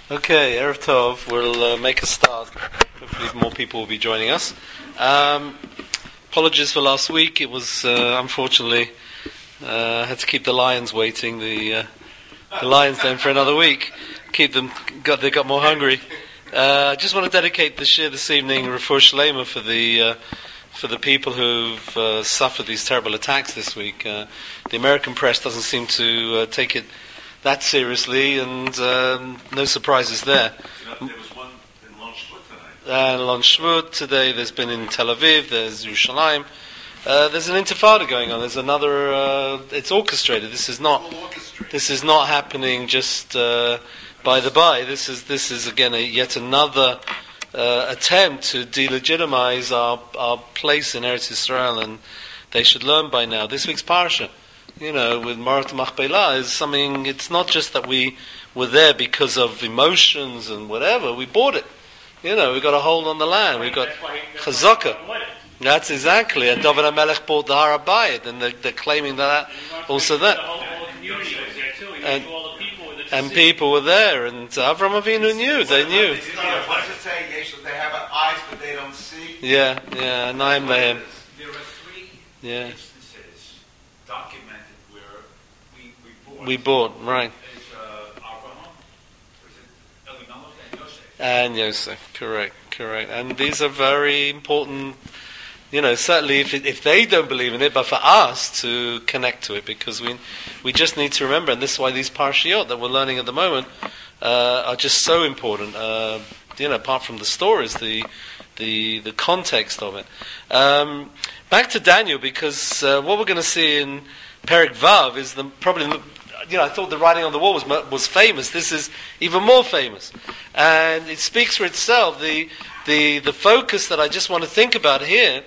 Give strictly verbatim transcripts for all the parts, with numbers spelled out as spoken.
Okay, Erev Tov, we'll uh, make a start. Hopefully more people will be joining us. Um, apologies for last week. It was, uh, unfortunately, uh, had to keep the Lions waiting. The uh, the Lions then for another week. Keep them, got they got more hungry. Uh, I just want to dedicate the shir this evening, Refuah Shlema, for the uh, for the people who've uh, suffered these terrible attacks this week. Uh, the American press doesn't seem to uh, take it that seriously, and um, no surprises there. You know, there was one in Lon Shvut tonight. Uh, Lon Shvut today. There's been in Tel Aviv. There's Yerushalayim. Uh, there's an intifada going on. There's another. Uh, it's orchestrated. This is not. This is not happening just uh, by the by. This is this is again a, yet another uh, attempt to delegitimize our our place in Eretz Yisrael, and they should learn by now. This week's parsha, you know, with Marat Machpelah is something. It's not just that we were there because of emotions and whatever. We bought it. You know, we got a hold on the land. We got chazaka. That's exactly. And David HaMelech bought the Har HaBayit, and they're, they're claiming that also that. And, and people were there, and Avram Avinu knew. They knew. What does it say? They have eyes, but they don't see. Yeah, yeah. Naim Lehem. There are three Yeah. instances documented where we, we bought. We bought, right. Is uh, Abraham, was it Elimelech and Yosef? And Yosef, correct, correct. And these are very important, you know, certainly if it, if they don't believe in it, but for us to connect to it, because we we just need to remember, and this is why these parshiot that we're learning at the moment uh, are just so important. Uh, you know, apart from the stories, the the the context of it. Um, back to Daniel, because uh, what we're going to see in Perek Vav is the probably. You know, I thought the writing on the wall was was famous. This is even more famous, and it speaks for itself. The the the focus that I just want to think about here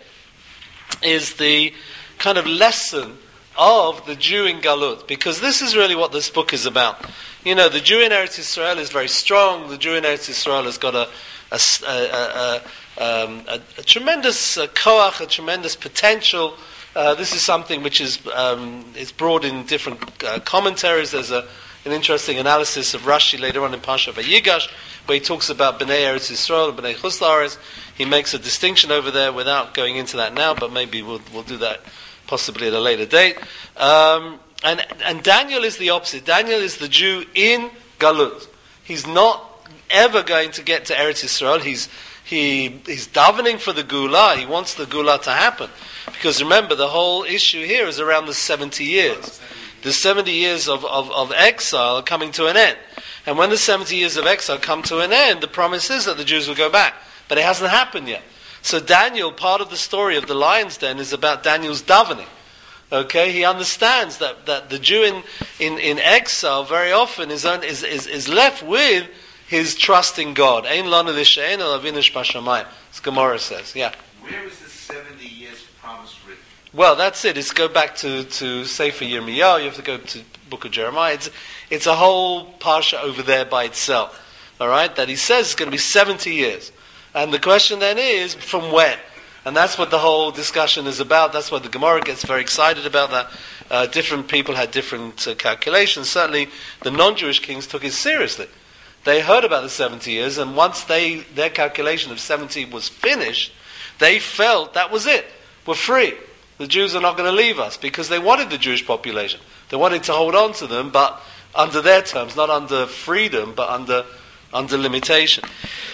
is the kind of lesson of the Jew in Galut, because this is really what this book is about. You know, the Jew in Eretz Yisrael is very strong. The Jew in Eretz Yisrael has got a a, a, a, um, a, a tremendous uh, koach, a tremendous potential. Uh, this is something which is um, is brought in different uh, commentaries. There's a, an interesting analysis of Rashi later on in Parsha Vayigash, where he talks about Bnei Eretz Yisrael and Bnei Chutz La'aretz. He makes a distinction over there without going into that now, but maybe we'll we'll do that possibly at a later date. Um, and and Daniel is the opposite. Daniel is the Jew in Galut. He's not ever going to get to Eretz Yisrael. He's he he's davening for the Gula. He wants the Gula to happen. Because remember, the whole issue here is around the seventy years. The seventy years of, of, of exile are coming to an end. And when the seventy years of exile come to an end, the promise is that the Jews will go back. But it hasn't happened yet. So Daniel, part of the story of the lion's den is about Daniel's davening. Okay, he understands that, that the Jew in, in, in exile very often is, on, is, is, is left with his trust in God. Ein lanu l'she'enu avinu b'shamayim, as Gemara says. Yeah. Where is the seventy years promise written? Well, that's it. It's go back to, to Sefer Yirmiyahu. You have to go to Book of Jeremiah. It's, it's a whole parsha over there by itself. All right? That he says it's going to be seventy years. And the question then is, from when? And that's what the whole discussion is about. That's why the Gemara gets very excited about that. Uh, different people had different uh, calculations. Certainly, the non-Jewish kings took it seriously. They heard about the seventy years, and once they their calculation of seventy was finished, they felt that was it. We're free. The Jews are not going to leave us, because they wanted the Jewish population. They wanted to hold on to them, but under their terms, not under freedom, but under under limitation.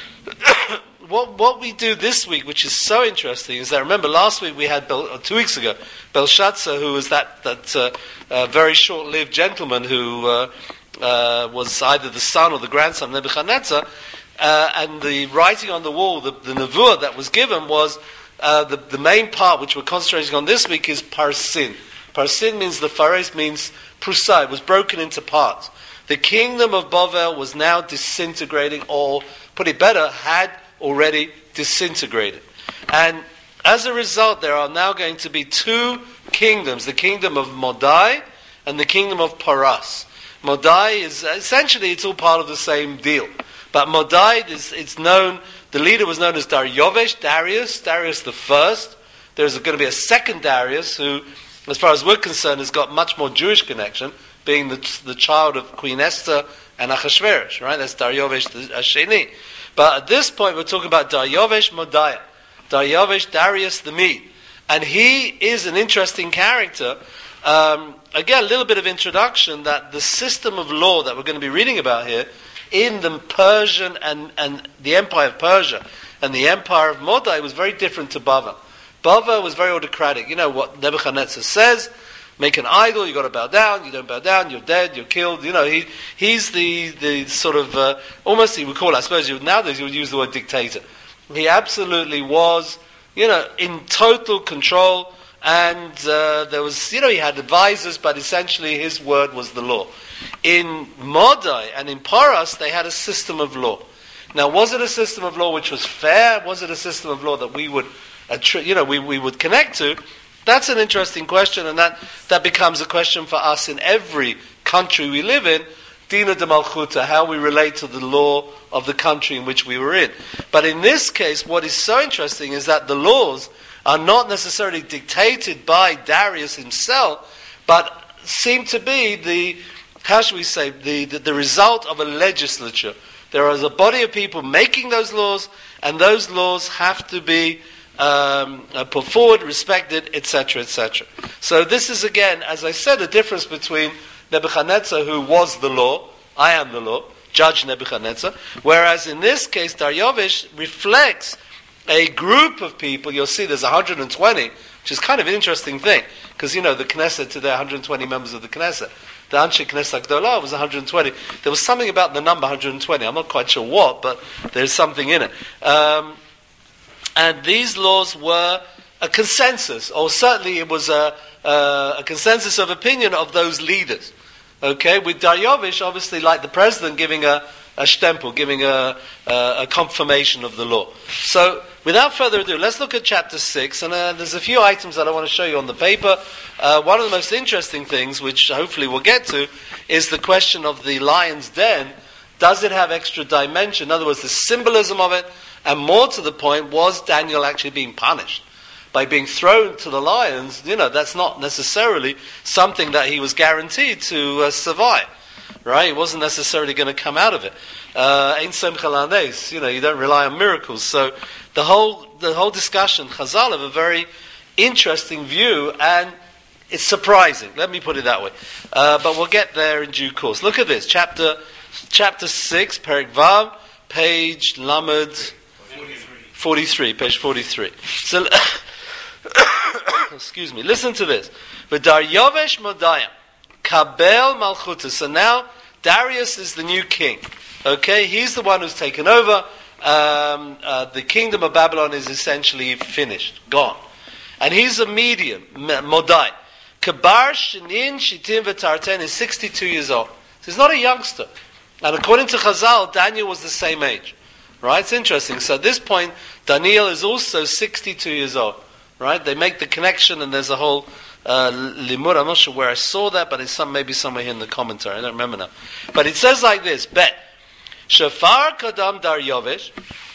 What what we do this week, which is so interesting, is that remember last week we had Bel, or two weeks ago Belshazzar, who was that that uh, uh, very short-lived gentleman who uh, uh, was either the son or the grandson of Nebuchadnezzar, uh, and the writing on the wall, the, the nevuah that was given was uh, the the main part which we're concentrating on this week is Parsin. Parsin means the Phares means Prusa. It was broken into parts. The kingdom of Bavel was now disintegrating, or put it better, had already disintegrated. And as a result, there are now going to be two kingdoms, the kingdom of Modai and the kingdom of Paras. Modai is, essentially, it's all part of the same deal. But Modai, is it's known, the leader was known as Daryovesh, Darius, Darius the First. There's going to be a second Darius who, as far as we're concerned, has got much more Jewish connection, being the, the child of Queen Esther and Achashverosh, right? That's Daryovesh the Asheni. But at this point, we're talking about Daryovesh Modaya, Daryovesh Darius the Mede. And he is an interesting character. Um, again, a little bit of introduction that the system of law that we're going to be reading about here in the Persian and, and the Empire of Persia and the Empire of Modai was very different to Bava. Bava was very autocratic. You know what Nebuchadnezzar says, make an idol, you've got to bow down, you don't bow down, you're dead, you're killed. You know, he he's the, the sort of, uh, almost he would call, I suppose you, nowadays you would use the word dictator. He absolutely was, you know, in total control, and uh, there was, you know, he had advisors, but essentially his word was the law. In Modai and in Paras, they had a system of law. Now, was it a system of law which was fair? Was it a system of law that we would, you know, we, we would connect to? That's an interesting question, and that, that becomes a question for us in every country we live in, Dina de Malchuta, how we relate to the law of the country in which we were in. But in this case, what is so interesting is that the laws are not necessarily dictated by Darius himself, but seem to be the, how should we say, the, the, the result of a legislature. There is a body of people making those laws, and those laws have to be um, uh, put forward, respected, et cetera, et cetera. So this is, again, as I said, a difference between Nebuchadnezzar, who was the law, I am the law, Judge Nebuchadnezzar, whereas in this case, Daryovesh reflects a group of people. You'll see there's one hundred twenty, which is kind of an interesting thing, because, you know, the Knesset today, one hundred twenty members of the Knesset. The Anshe Knesset Gdolah was one hundred twenty. There was something about the number one hundred twenty. I'm not quite sure what, but there's something in it. Um, and these laws were a consensus, or certainly it was a, a, a consensus of opinion of those leaders. Okay, with Daryovesh, obviously, like the president, giving a, a stempel, giving a, a, a confirmation of the law. So, without further ado, let's look at chapter six, and uh, there's a few items that I want to show you on the paper. Uh, one of the most interesting things, which hopefully we'll get to, is the question of the lion's den. Does it have extra dimension? In other words, the symbolism of it, and more to the point, was Daniel actually being punished? By being thrown to the lions, you know, that's not necessarily something that he was guaranteed to uh, survive, right? He wasn't necessarily going to come out of it. Ein Simcha L'Nes, you know, you don't rely on miracles. So the whole the whole discussion, Chazal have a very interesting view, and it's surprising. Let me put it that way. Uh, but we'll get there in due course. Look at this, chapter chapter six, Perek Vav, page Lamed forty-three, page forty-three. So. Excuse me. Listen to this. V'Daryovesh Modaya Kabel Malchuta. So now Darius is the new king. Okay, he's the one who's taken over. Um, uh, the kingdom of Babylon is essentially finished, gone, and he's a medium. Modai Kabar Shinin Shitim V'Tarten is sixty-two years old. So he's not a youngster. And according to Chazal, Daniel was the same age. Right? It's interesting. So at this point, Daniel is also sixty-two years old. Right? They make the connection, and there's a whole uh, limud. I'm not sure where I saw that, but it's some maybe somewhere here in the commentary. I don't remember now. But it says like this: Bet Shafar Kadam Daryovesh.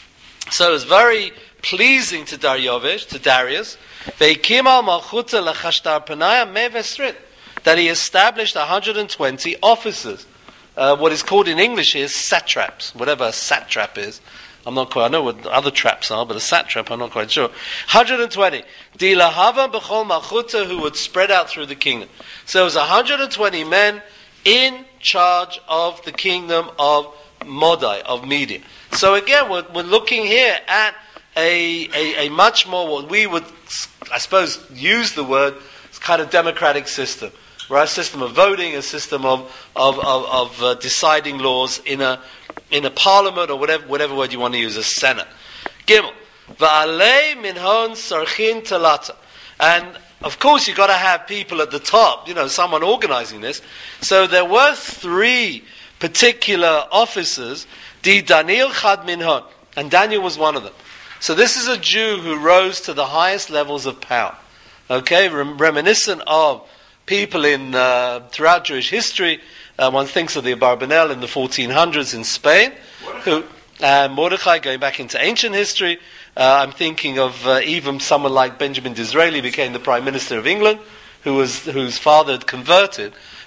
So it's very pleasing to Daryovesh, to Darius. Veikim al Malchuta lechashtar panaya mevesrit, that he established one hundred twenty officers. Uh, what is called in English is satraps, whatever a satrap is. I'm not quite, I know what other traps are, but a satrap, I'm not quite sure. one hundred twenty. Dilahava b'chol malchuta, who would spread out through the kingdom. So it was one hundred twenty men in charge of the kingdom of Modai, of Media. So again, we're, we're looking here at a, a, a much more, what we would, I suppose, use the word, kind of democratic system. Right? A system of voting, a system of of of, of uh, deciding laws in a in a parliament, or whatever whatever word you want to use, a senate. Gimel va'alei minhon sarchin talata, and of course you've got to have people at the top, you know, someone organizing this. So there were three particular officers. Di Daniel chad minhon, and Daniel was one of them. So this is a Jew who rose to the highest levels of power. Okay, Rem- reminiscent of people in uh, throughout Jewish history. Uh, one thinks of the Abarbanel in the fourteen hundreds in Spain, who uh, Mordechai, going back into ancient history. Uh, I'm thinking of uh, even someone like Benjamin Disraeli became the Prime Minister of England, who was whose father had converted,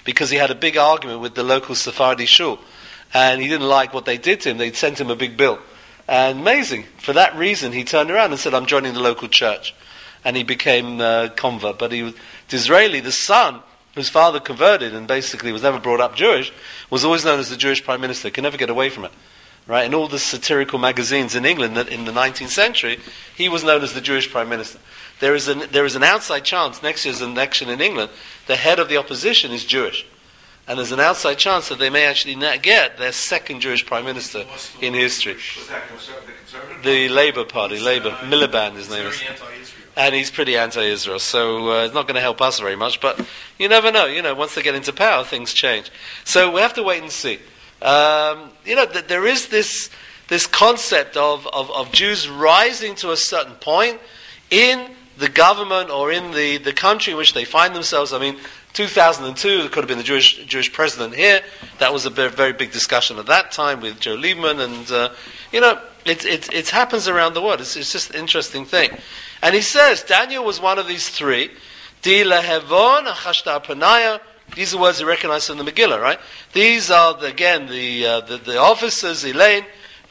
because he had a big argument with the local Sephardi shul, and he didn't like what they did to him. They sent him a big bill. And amazing, for that reason, he turned around and said, I'm joining the local church. And he became a convert. But he was Disraeli, the son, whose father converted and basically was never brought up Jewish, was always known as the Jewish prime minister. Could never get away from it. Right? In all the satirical magazines in England that in the nineteenth century, he was known as the Jewish prime minister. There is an, there is an outside chance, next year's election in England, the head of the opposition is Jewish. And there's an outside chance that they may actually not get their second Jewish prime minister in history. Was that conserv- the Conservative? The Labour Party, Labour, uh, Miliband his name is. Very anti-Israel. And he's pretty anti-Israel, so uh, it's not going to help us very much. But you never know. You know, once they get into power, things change. So we have to wait and see. Um, you know, th- there is this this concept of, of, of Jews rising to a certain point in the government or in the, the country in which they find themselves. I mean, two thousand two, there could have been the Jewish Jewish president here. That was a very, very big discussion at that time with Joe Lieberman, and uh, you know, it it it happens around the world. It's, it's just an interesting thing. And he says Daniel was one of these three. Di lehevon achashtar panaya. These are words he recognized from the Megillah, right? These are the, again the, uh, the the officers, Elaine,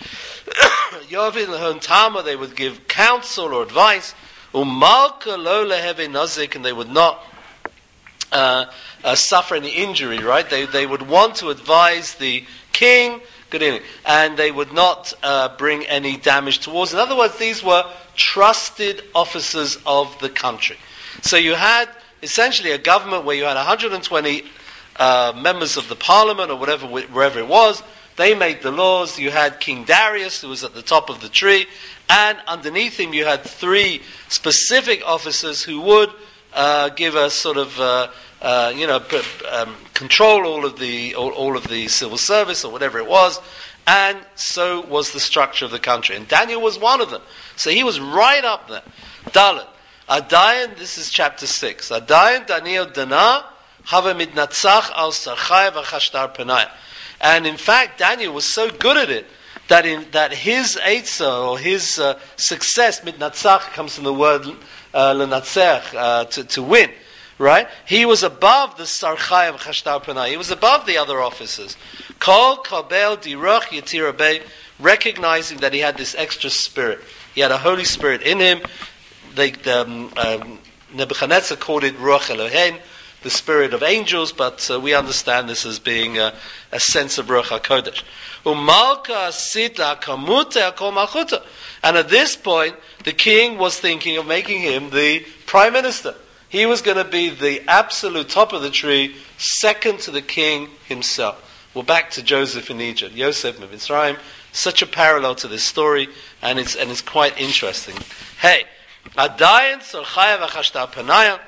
Yovin lehon tama. They would give counsel or advice. Umalka lo lehevi nazik, and they would not Uh, uh, suffer any injury, right? They they would want to advise the king, good evening, and they would not uh, bring any damage towards. In other words, these were trusted officers of the country. So you had essentially a government where you had one hundred twenty uh, members of the parliament or whatever, wherever it was. They made the laws. You had King Darius, who was at the top of the tree, and underneath him you had three specific officers who would Uh, give us sort of, uh, uh, you know, p- um, control all of the all, all of the civil service or whatever it was, and so was the structure of the country. And Daniel was one of them, so he was right up there. Dalet Adayan. This is chapter six. Adayan Daniel Dana Hava Midnatzach Al Sarchai V'Chashtar Penaya. And in fact, Daniel was so good at it that in that his eitzah or his uh, success, Midnatzach comes from the word Uh, L'natzech, uh, to, to win, right? He was above the Sarchai of Chashtar Panai. He was above the other officers. Kol Kabel Diroch Yetirabei, recognizing that he had this extra spirit. He had a Holy Spirit in him. They, um, um, Nebuchadnezzar called it Ruach Elohein, the spirit of angels, but uh, we understand this as being a, a sense of Ruach HaKodesh. Umalka Sitla Kamute Akol Malchuta. And at this point, the king was thinking of making him the prime minister. He was going to be the absolute top of the tree, second to the king himself. We're back to Joseph in Egypt, Yosef of Mitzrayim. Such a parallel to this story, and it's and it's quite interesting. Hey, Adayan Sorchaya V'Chashtar Panaya.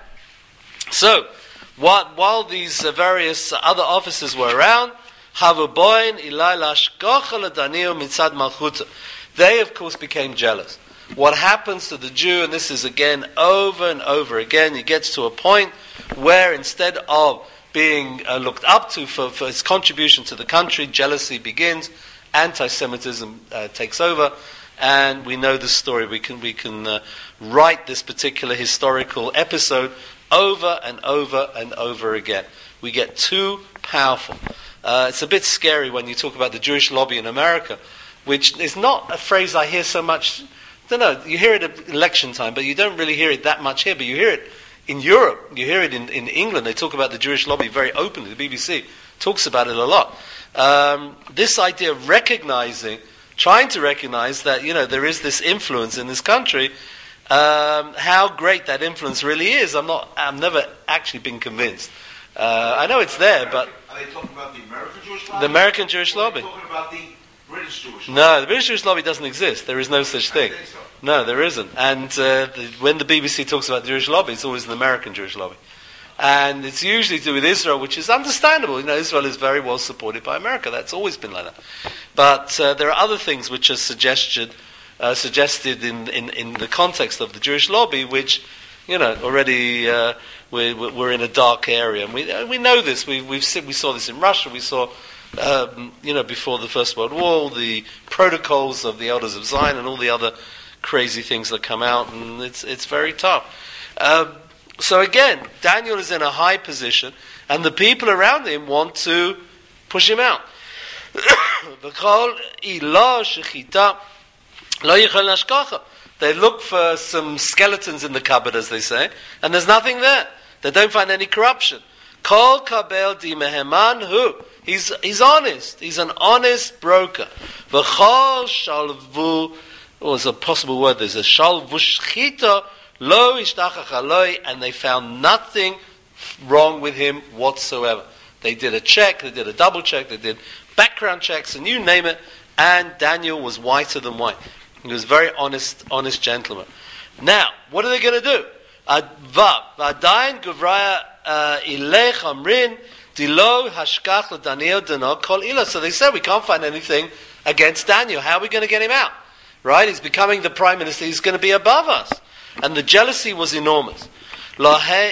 So, what, while these uh, various other officers were around, Havaboin Ilai Lashkocha LeDaniel Mitzad Malchuta. They, of course, became jealous. What happens to the Jew, and this is again over and over again, he gets to a point where instead of being uh, looked up to for, for his contribution to the country, jealousy begins, anti-Semitism uh, takes over, and we know the story. We can we can uh, write this particular historical episode over and over and over again. We get too powerful. Uh, it's a bit scary when you talk about the Jewish lobby in America, which is not a phrase I hear so much. I don't know, you hear it at election time, but you don't really hear it that much here. But you hear it in Europe, you hear it in, in England. They talk about the Jewish lobby very openly. The B B C talks about it a lot. Um, this idea of recognizing, trying to recognize that, you know, there is this influence in this country. Um, how great that influence really is, I'm not. I've never actually been convinced. Uh, I know it's there, but Are they talking about the American Jewish lobby? the American Jewish Or are lobby. they talking about the British Jewish lobby? No, the British Jewish lobby doesn't exist. There is no such I thing. think so. No, there isn't. And uh, the, when the B B C talks about the Jewish lobby, it's always the American Jewish lobby. And it's usually to do with Israel, which is understandable. You know, Israel is very well supported by America. That's always been like that. But uh, there are other things which are suggested, uh, suggested in, in, in the context of the Jewish lobby, which, you know, already uh, we're, we're in a dark area. And we we know this. We we've seen, we saw this in Russia. We saw, um, you know, before the First World War, the protocols of the Elders of Zion and all the other crazy things that come out, and it's it's very tough. Um, So again, Daniel is in a high position, And the people around him want to push him out. They look for some skeletons in the cupboard, as they say, and there's nothing there. They don't find any corruption. Kol kabel di meheman hu. He's he's honest. He's an honest broker. V'chol shalvu. What was a possible word? There's a shalvu shchita lo ishtachach aloi, and they found nothing wrong with him whatsoever. They did a check. They did a double check. They did background checks, and you name it. And Daniel was whiter than white. He was a very honest, honest gentleman. Now, what are they going to do? Vav v'adayin guvraya ilech amrin dilo hashkach l'Daniel deno kol ilah. So they said we can't find anything against Daniel. How are we going to get him out? Right? He's becoming the prime minister. He's going to be above us, and the jealousy was enormous. Lahein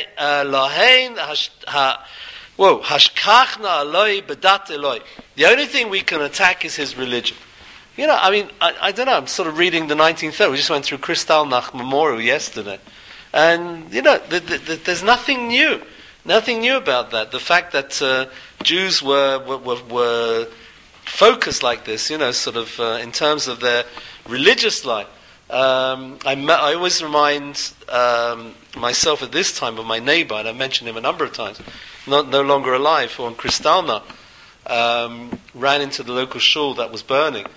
ha whoa hashkachna aloi bedat eloi. The only thing we can attack is his religion. You know, I mean, I, I don't know, I'm sort of reading the nineteen thirty. We just went through Kristallnacht Memorial yesterday. And, you know, the, the, the, there's nothing new. Nothing new about that. The fact that uh, Jews were, were, were, were focused like this, you know, sort of uh, in terms of their religious life. Um, I, I always remind um, myself at this time of my neighbor, and I mentioned him a number of times, not no longer alive, who on Kristallnacht um, ran into the local shul that was burning.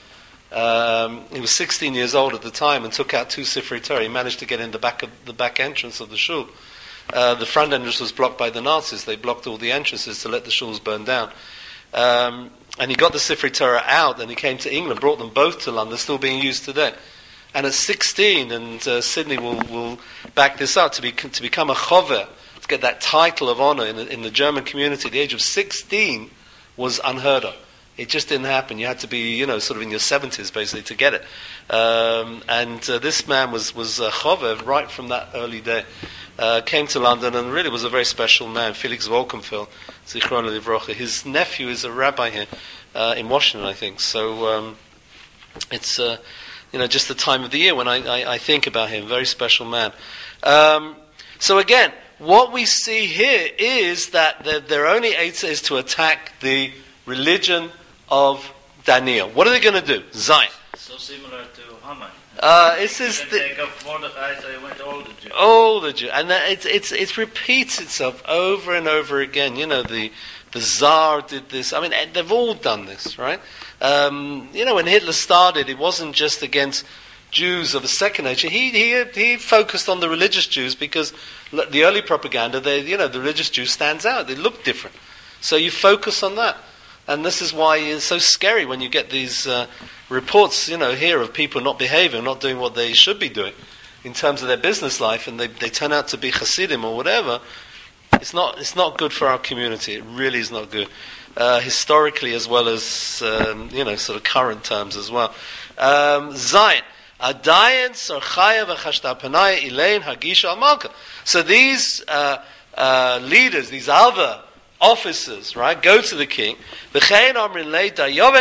Um, he was sixteen years old at the time and took out two Sifrei Torah. He managed to get in the back of the back entrance of the shul. Uh, the front entrance was blocked by the Nazis. They blocked all the entrances to let the shuls burn down. Um, and he got the Sifrei Torah out, and he came to England, brought them both to London. They're still being used today. And at sixteen, and uh, Sydney will, will back this up, to, be, to become a chover, to get that title of honor in the, in the German community at the age of sixteen was unheard of. It just didn't happen. You had to be, you know, sort of in your seventies, basically, to get it. Um, and uh, this man was was uh, chover right from that early day. Uh, came to London and really was a very special man. Felix Wolkenfeld, Zichrono Livrocha. His nephew is a rabbi here uh, in Washington, I think. So um, it's, uh, you know, just the time of the year when I, I, I think about him. Very special man. Um, so again, what we see here is that the, their only answer is to attack the religion of Daniel. What are they going to do? Zion. So similar to Haman. Uh, this is the, take up Mordechai, so he went all the Jews. all the Jews, and that it's it's it repeats itself over and over again. You know, the the Tsar did this. I mean, they've all done this, right? Um, you know, when Hitler started, it wasn't just against Jews of the second nature. He he he focused on the religious Jews because the early propaganda, they you know, the religious Jew stands out. They look different, so you focus on that. And this is why it's so scary when you get these uh, reports, you know, here of people not behaving, not doing what they should be doing in terms of their business life, and they, they turn out to be Hasidim or whatever. It's not it's not good for our community. It really is not good, uh, historically as well as um, you know, sort of current terms as well. Um, Zion. Adayan Sarchaya v'Chashtapanaya Elaine Hagisha al Malka. So these uh, uh, leaders, these other officers, right, go to the king. They say, long live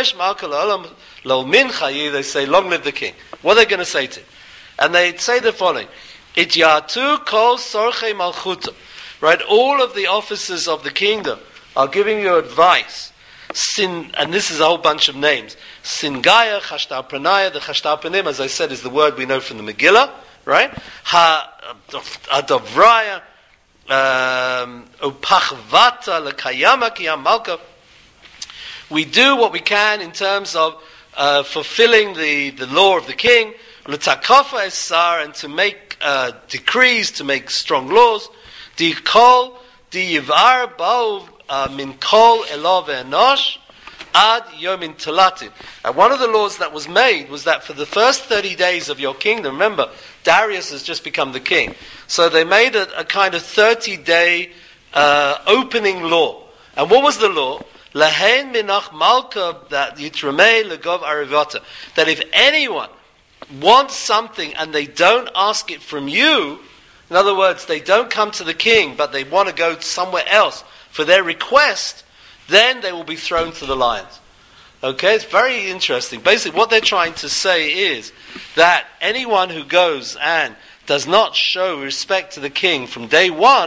the king. What are they going to say to him? And they say the following. Ityatu kol sorchei malchuto. Right, all of the officers of the kingdom are giving you advice. Sin, and this is a whole bunch of names. Singaya, Chashtarpanaya, the Chashtarpanim, as I said, is the word we know from the Megillah, right? Ha Adovraya, Upachvata lekayama kiyam malka. We do what we can in terms of uh, fulfilling the, the law of the king, l'takafa esar, and to make uh, decrees, to make strong laws. Di kol di yivar ba'u min kol elov enosh ad yomin talatin. And one of the laws that was made was that for the first thirty days of your kingdom, remember, Darius has just become the king. So they made a, a kind of thirty-day uh, opening law. And what was the law? Lahen minach malka that yitramei legov arivata. That if anyone wants something and they don't ask it from you, in other words, they don't come to the king, but they want to go somewhere else for their request, then they will be thrown to the lions. Okay, it's very interesting. Basically, what they're trying to say is that anyone who goes and does not show respect to the king from day one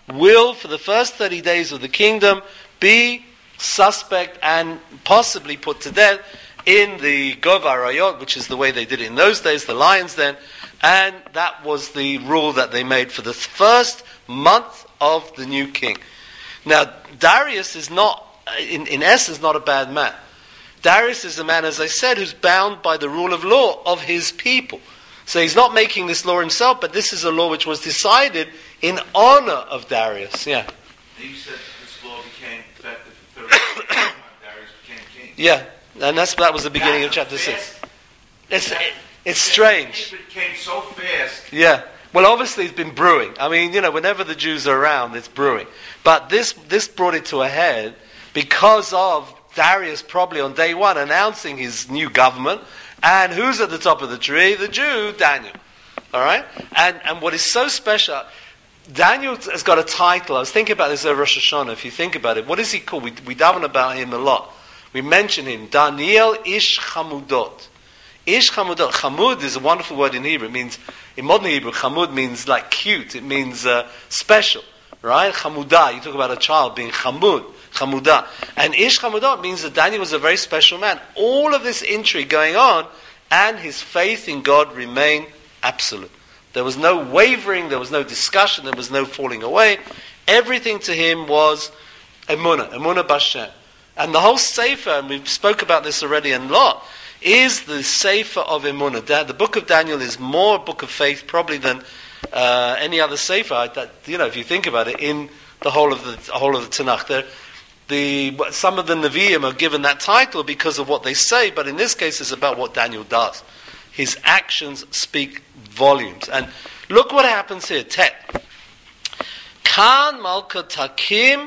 will, for the first thirty days of the kingdom, be suspect and possibly put to death in the Gov Arayot, which is the way they did it in those days, the lions then, and that was the rule that they made for the first month of the new king. Now, Darius is not, in, in essence, not a bad man. Darius is a man, as I said, who's bound by the rule of law of his people. So he's not making this law himself, but this is a law which was decided in honor of Darius. Yeah. You said this law became effective for thirty years. Darius became king. Yeah, and that's that was the beginning That of chapter fast. six. It's it, it's strange. It came so fast. Yeah. Well, obviously it's been brewing. I mean, you know, whenever the Jews are around, it's brewing. But this this brought it to a head because of Darius probably on day one announcing his new government. And who's at the top of the tree? The Jew, Daniel. All right? And and what is so special, Daniel has got a title. I was thinking about this over Rosh Hashanah. If you think about it, what is he called? We, we daven about him a lot. We mention him. Daniel Ish Chamudot. Ish Chamudot. Chamud is a wonderful word in Hebrew. It means, in modern Hebrew, Chamud means like cute. It means uh, special. Right? Chamudah. You talk about a child being Chamud. Chamudah. And Ish Chamudot means that Daniel was a very special man. All of this intrigue going on, and his faith in God remained absolute. There was no wavering, there was no discussion, there was no falling away. Everything to him was emunah, emunah b'Hashem. And the whole sefer, and we spoke about this already a lot, is the sefer of emunah. The book of Daniel is more a book of faith probably than uh, any other sefer. That, you know, if you think about it, in the whole of the, the whole of the Tanakh, there, the some of the Nevi'im are given that title because of what they say, but in this case, it's about what Daniel does. His actions speak volumes. And look what happens here. Tet. Kan malka takim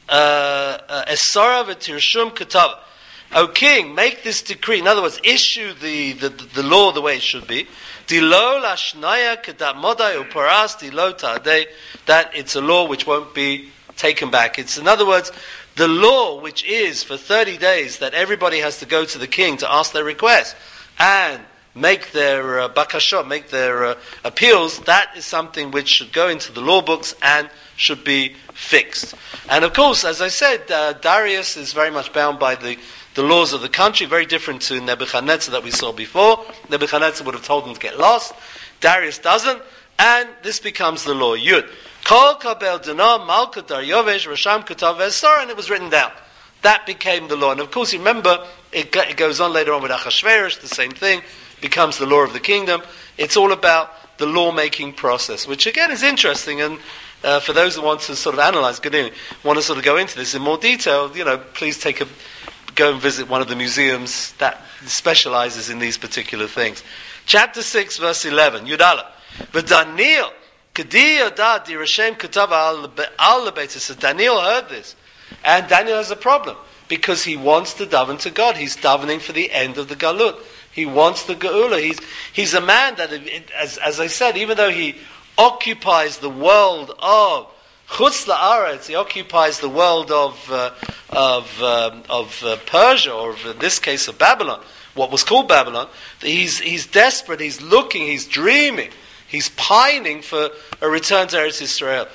esara v'tirshum ketav. O king, make this decree. In other words, issue the, the, the law the way it should be. Dilo lashnaya kedat modai uparas dilo ta'adei. That it's a law which won't be taken back. It's, in other words, the law which is for thirty days that everybody has to go to the king to ask their request and make their uh, bakashot, make their uh, appeals, that is something which should go into the law books and should be fixed. And of course, as I said, uh, Darius is very much bound by the, the laws of the country, very different to Nebuchadnezzar that we saw before. Nebuchadnezzar would have told him to get lost. Darius doesn't, and this becomes the law. Yud. Kol kabel dana malka daryovesh rasham katav esar, and it was written down. That became the law. And of course, you remember, it, it goes on later on with Achashverosh, the same thing, becomes the law of the kingdom. It's all about the law-making process, which again is interesting. And uh, for those who want to sort of analyze, want to sort of go into this in more detail, you know, please take a go and visit one of the museums that specializes in these particular things. Chapter six, verse eleven. Yudala. But Daniel, Kediya da dirashem katav al lebeit. So Daniel heard this, and Daniel has a problem because he wants to daven to God. He's davening for the end of the galut. He wants the geula. He's he's a man that, as as I said, even though he occupies the world of chutz la'aretz, he occupies the world of uh, of um, of uh, Persia, or in this case of Babylon, what was called Babylon. He's he's desperate. He's looking. He's dreaming. He's pining for a return to Eretz Yisrael.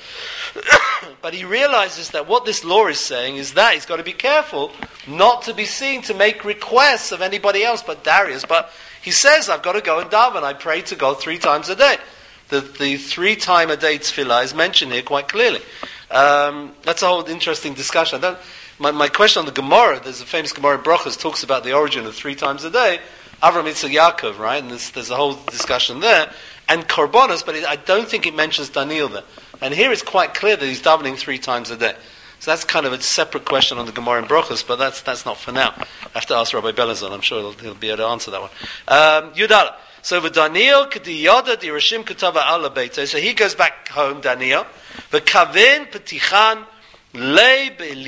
But he realizes that what this law is saying is that he's got to be careful not to be seen to make requests of anybody else but Darius. But he says, I've got to go and daven. I pray to God three times a day. The, the three time a day tefillah is mentioned here quite clearly. Um, that's a whole interesting discussion. I don't, my, my question on the Gemara, there's a famous Gemara in Brachos, talks about the origin of three times a day. Avram, Yitzchak, Yaakov, right? And there's, there's a whole discussion there. And Korbanos, but it, I don't think it mentions Daniel there. And here it's quite clear that he's davening three times a day. So that's kind of a separate question on the Gemara in Brachos, but that's that's not for now. I have to ask Rabbi Belazon. I'm sure he'll, he'll be able to answer that one. Um, Yudala. So for Daniel, K'diyoda dirashim k'tava ala beito. So he goes back home, Daniel. V'kaven petichan le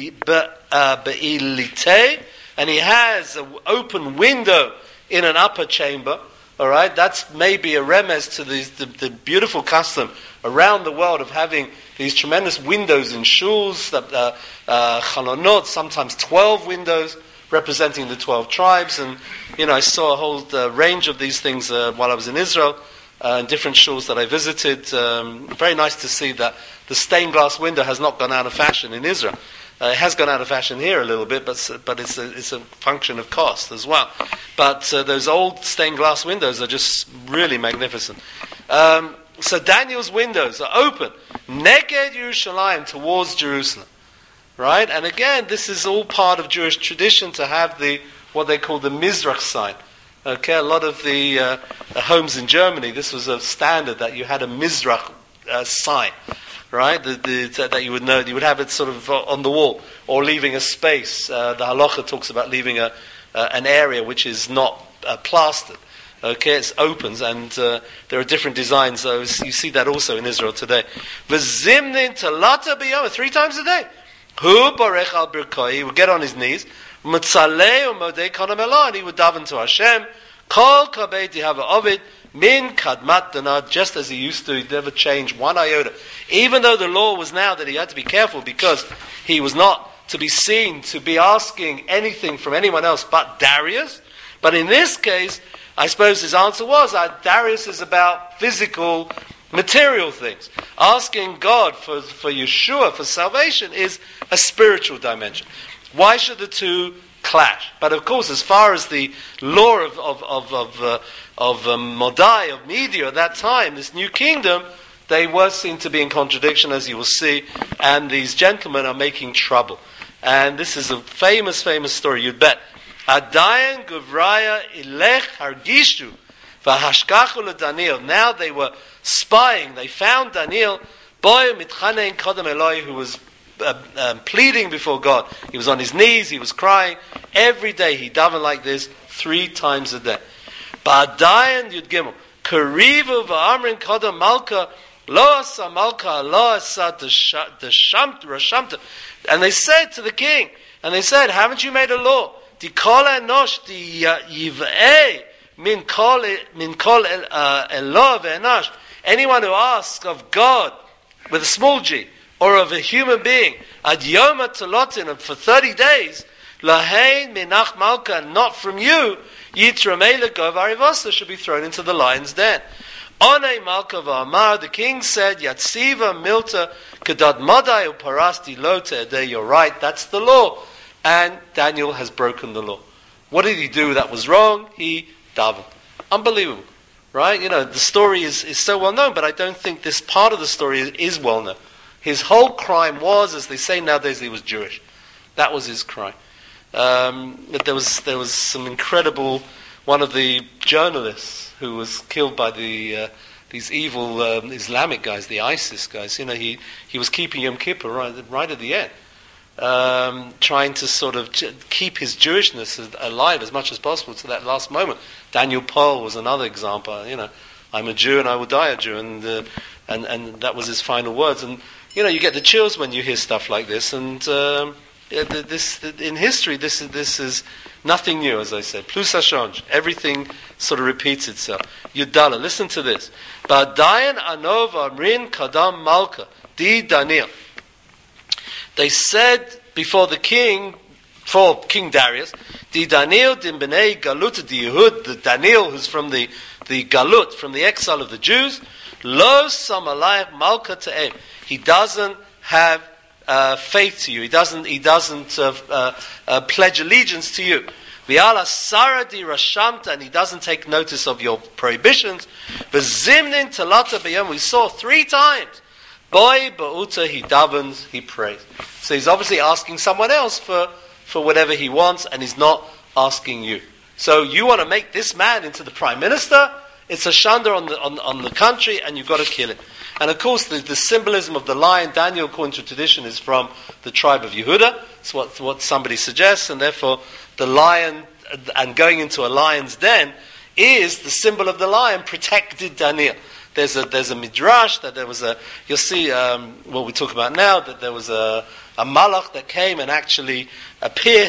be'ilite. And he has an open window in an upper chamber. All right, that's maybe a remez to the, the, the beautiful custom around the world of having these tremendous windows in shuls, uh, uh, chalonot, sometimes twelve windows representing the twelve tribes. And, you know, I saw a whole uh, range of these things uh, while I was in Israel. Uh, uh, in different shuls that I visited. Um, very nice to see that the stained glass window has not gone out of fashion in Israel. Uh, it has gone out of fashion here a little bit, but but it's a, it's a function of cost as well. But uh, those old stained glass windows are just really magnificent. Um, so Daniel's windows are open, Neged Yerushalayim, towards Jerusalem, right? And again, this is all part of Jewish tradition to have the what they call the Mizrach sign. Okay, a lot of the, uh, the homes in Germany, this was a standard that you had a Mizrach uh, sign. Right, the, the, that you would know, you would have it sort of on the wall, or leaving a space. Uh, the halacha talks about leaving a uh, an area which is not uh, plastered. Okay, it opens, and uh, there are different designs. So you see that also in Israel today. V'zimnin talata b'yom, three times a day. Hu barech al birkoi, he would get on his knees. Mitzalei u'modei kanam elah, and he would daven to Hashem. Kol kabei tihava ovid. Min kadmat danad, just as he used to, he never changed one iota. Even though the law was now that he had to be careful because he was not to be seen to be asking anything from anyone else but Darius. But in this case, I suppose his answer was that Darius is about physical, material things. Asking God for, for Yeshua, for salvation, is a spiritual dimension. Why should the two clash? But of course, as far as the law of of of, of uh, of um, Modai, of Media at that time, this new kingdom, they were seen to be in contradiction, as you will see, and these gentlemen are making trouble. And this is a famous, famous story, you'd bet. Adayan Guvraya Ilech Hargishu Vahashkachu Daniel. Now they were spying, they found Daniel, boy mitchanein kodem Eloi, who was uh, um, pleading before God. He was on his knees, he was crying. Every day he davened like this, three times a day. Ba'adayan Yud Gimel Karivu v'amrin kodem Malka Lo asa Malka Lo asa Rashamta. And they said to the king, and they said, haven't you made a law? Di kol enosh di yiv'ei min kol min kol elo ve'enash. Anyone who asks of God with a small g, or of a human being, ad yoma talotin, for thirty days, lahein minach malka, not from you, yitra meila gov arivasa, should be thrown into the lion's den. Onei malka v'amar, the king said, yatsiva milta kedad madai uparasti lote ede. You're right, that's the law. And Daniel has broken the law. What did he do that was wrong? He davened. Unbelievable. Right? You know, the story is, is so well known, but I don't think this part of the story is, is well known. His whole crime was, as they say nowadays, he was Jewish. That was his crime. Um, but there was there was some incredible, one of the journalists who was killed by the uh, these evil um, Islamic guys, the ISIS guys. You know, he, he was keeping Yom Kippur right, right at the end. Um, trying to sort of j- keep his Jewishness alive as much as possible to that last moment. Daniel Pearl was another example. You know, I'm a Jew and I will die a Jew, and uh, and and that was his final words. And you know, you get the chills when you hear stuff like this. And um, yeah, this in history, this is this is nothing new, as I said. Plus hashonj, everything sort of repeats itself. Yudala, listen to this. Ba'dayan anov amrin kadam malka di Daniel. They said before the king, for King Darius, the Daniel din b'nei galut di Yehud, the Daniel who's from the, the galut, from the exile of the Jews, lo samalayach malka te'em. He doesn't have uh, faith to you. He doesn't. He doesn't uh, uh, uh, pledge allegiance to you. V'ala saradi rashamta, and he doesn't take notice of your prohibitions. V'zimnin talata b'yom. We saw three times. Boy ba'uta, he davens, he prays. So he's obviously asking someone else for, for whatever he wants, and he's not asking you. So you want to make this man into the prime minister? It's a shanda on the on, on the country, and you've got to kill him. And of course, the, the symbolism of the lion, Daniel, according to tradition, is from the tribe of Yehuda. It's what what somebody suggests, and therefore the lion and going into a lion's den is the symbol of the lion protected Daniel. There's a there's a midrash that there was a, you'll see um, what we talk about now, that there was a, a malach that came and actually appeared,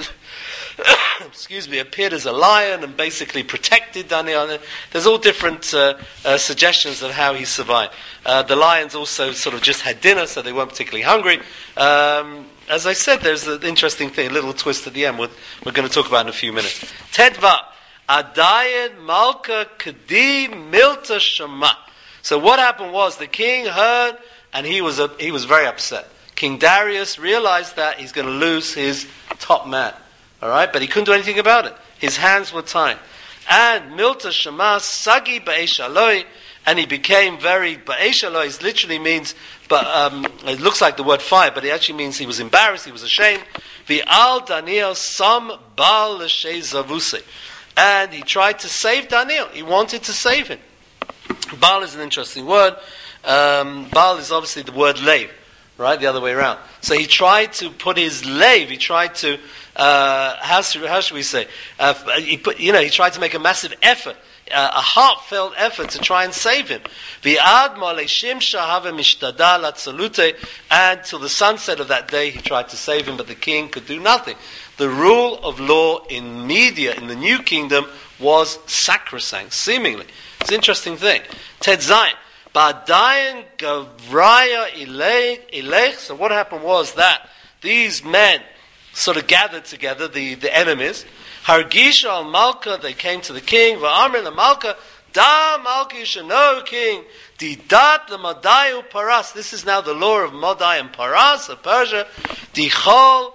excuse me, appeared as a lion and basically protected Daniel. There's all different uh, uh, suggestions of how he survived. Uh, the lions also sort of just had dinner, so they weren't particularly hungry. Um, as I said, there's an interesting thing, a little twist at the end, we're, we're going to talk about in a few minutes. Tedva. Adayan Malka Kadi Milta Shema. So what happened was the king heard, and he was a, he was very upset. King Darius realized that he's going to lose his top man. All right, but he couldn't do anything about it. His hands were tied. And Milta Shema Sagi Ba'esh Aloi, and he became very Ba'esh Aloi. Literally means, but um, it looks like the word fire, but it actually means he was embarrassed, he was ashamed. The Al Daniel Sam Baal L'Shei Zavuse, and he tried to save Daniel. He wanted to save him. Baal is an interesting word. Um, Baal is obviously the word lave, right? The other way around. So he tried to put his lave. He tried to uh, how should, how should we say? Uh, he put, you know, he tried to make a massive effort, uh, a heartfelt effort to try and save him. And till the sunset of that day, he tried to save him, but the king could do nothing. The rule of law in Media, in the New Kingdom, was sacrosanct, seemingly. It's an interesting thing. Ted Zayin. Ba'dayin gavraya ilech. So what happened was that these men sort of gathered together, the, the enemies. Hargisha al Malka, they came to the king. Va'amr la Malka, da Malka, you should know, king. Didat la Madayu Paras. This is now the law of Madai and Paras of Persia. Dichol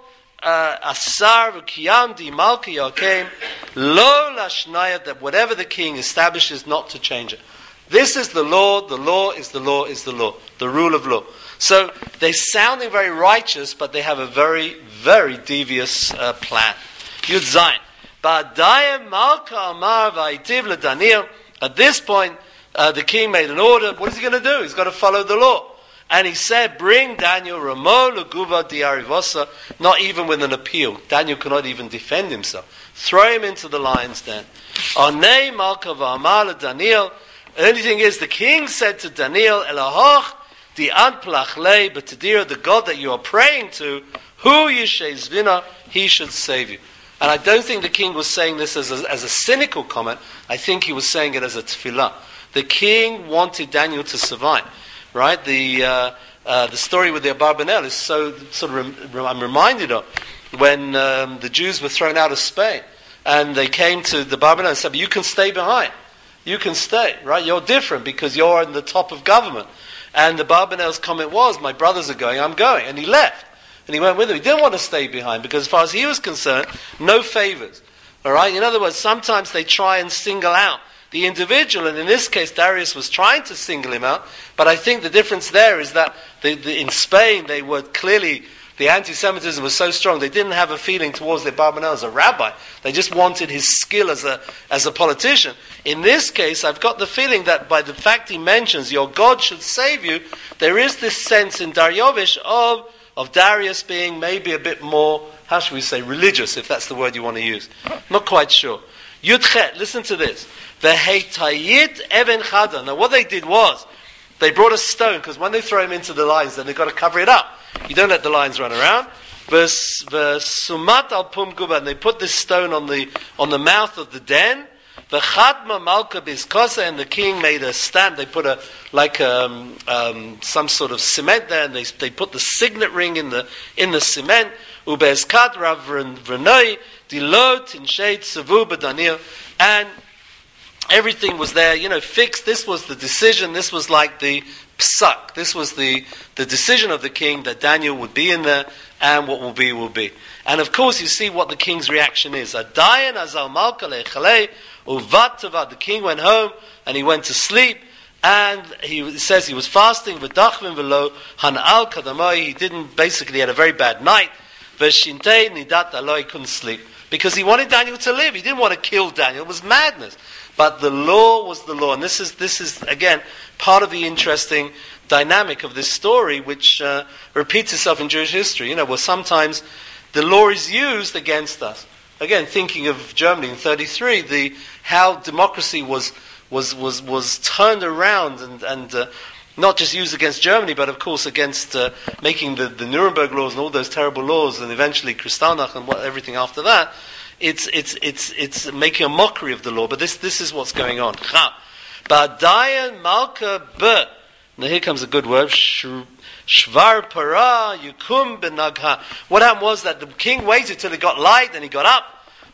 asar v'kiyam di Malka yakem lo lashnaya, that whatever the king establishes, not to change it. This is the law, the law is the law is the law, the rule of law. So they're sounding very righteous, but they have a very, very devious uh, plan. Yud Zayin. Ba'dayim Malka Amar V'Aitiv LeDaniel. At this point, uh, the king made an order. What is he going to do? He's got to follow the law. And he said, bring Daniel Ramo Leguva Diarivosa, not even with an appeal. Daniel cannot even defend himself. Throw him into the lion's den. Onei Malka V'Amar LeDaniel. The only thing is, the king said to Daniel, Elahoch, the Anplachle, but Tadira, the God that you are praying to, who Yishezvina, he should save you. And I don't think the king was saying this as a, as a cynical comment. I think he was saying it as a tefillah. The king wanted Daniel to survive, right? The uh, uh, the story with the Abarbanel is so sort of rem- I'm reminded of when um, the Jews were thrown out of Spain, and they came to the Abarbanel and said, "But you can stay behind. You can stay, right? You're different because you're on the top of government." And the Barbanel's comment was, my brothers are going, I'm going. And he left. And he went with them. He didn't want to stay behind because as far as he was concerned, no favors. All right? In other words, sometimes they try and single out the individual. And in this case, Darius was trying to single him out. But I think the difference there is that the, the, in Spain, they were clearly... The anti-Semitism was so strong, they didn't have a feeling towards their Barbanel as a rabbi. They just wanted his skill as a as a politician. In this case, I've got the feeling that by the fact he mentions, your God should save you, there is this sense in Daryovish of, of Darius being maybe a bit more, how should we say, religious, if that's the word you want to use. Not quite sure. Yudchet, listen to this. The Heitayit Even Chada. Now what they did was, they brought a stone, because when they throw him into the lions, then they've got to cover it up. You don't let the lions run around. Sumat al pum guba, and they put this stone on the on the mouth of the den. The chadma malka biskosa, and the king made a stamp. They put a like um, um, some sort of cement there, and they they put the signet ring in the in the cement. Ubeskat rav v'noi dilo tinsheit savu b'Daniel, and everything was there, you know, fixed. This was the decision. This was like the psak. This was the, the decision of the king that Daniel would be in there, and what will be, will be. And of course, you see what the king's reaction is. Adayan azal malka le'chalei uvat tavad. The king went home, and he went to sleep, and he says he was fasting. V'dachvim v'lo hanal kadamai. He didn't, basically had a very bad night. V'shintei nidat aloi, he couldn't sleep. Because he wanted Daniel to live. He didn't want to kill Daniel. It was madness. But the law was the law. And this is, this is again, part of the interesting dynamic of this story, which uh, repeats itself in Jewish history. You know, where sometimes the law is used against us. Again, thinking of Germany in thirty-three, the how democracy was was was, was turned around and, and uh, not just used against Germany, but of course against uh, making the, the Nuremberg laws and all those terrible laws, and eventually Kristallnacht and what, everything after that. It's it's it's it's making a mockery of the law, but this this is what's going on. Ba'dayan malka be. Now here comes a good word. Shvar para yukum benagha. What happened was that the king waited till it got light, and he got up.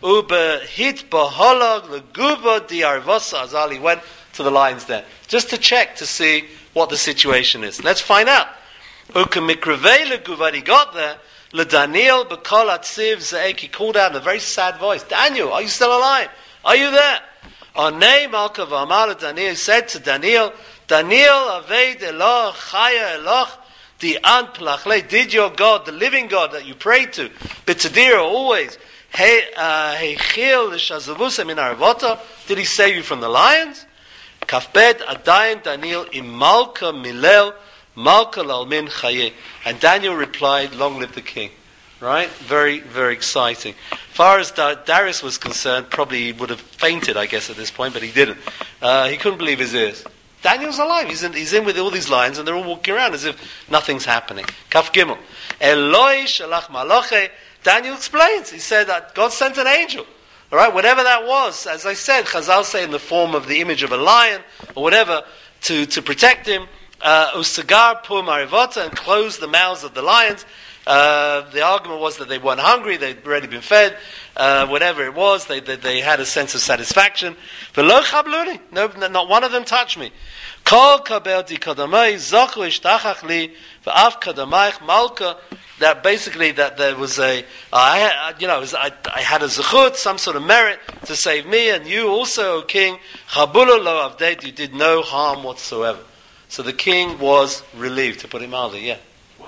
Uber hit baholag leguba di arvosa azali. Went to the lion's den just to check to see what the situation is. Let's find out. Uka mikrevei leguva. He got there. Le Daniel bekol atziv zeek. He called out in a very sad voice. Daniel, are you still alive? Are you there? Onei malka v'amar Daniel said to Daniel, Daniel aved eloch chaya eloch di an plachle. Did your God, the living God that you prayed to, b'tadira always, heichil l'shazavusem in arvota, did he save you from the lions? Kafbed adayin Daniel im malka milel malka lalmin chaye. And Daniel replied, long live the king. Right? Very, very exciting. As far as Darius was concerned, probably he would have fainted, I guess, at this point, but he didn't. Uh, he couldn't believe his ears. Daniel's alive. He's in, he's in with all these lions, and they're all walking around as if nothing's happening. Kaf Gimel. Eloi shalach malache. Daniel explains. He said that God sent an angel. All right, whatever that was, as I said, Chazal say in the form of the image of a lion, or whatever, to, to protect him. Usagar pur marivota, and close the mouths of the lions. Uh, the argument was that they weren't hungry, they'd already been fed, uh, whatever it was, they, they they had a sense of satisfaction. But lo chabluni, no, not one of them touched me. Kol kabel di kadamai zachu ishtachach li v'af kadamaich malka. That basically that there was a, uh, I, you know, was, I, I had a zechut, some sort of merit to save me and you also, O king. Chabula lo avdeit, you did no harm whatsoever. So the king was relieved, to put it mildly. Yeah.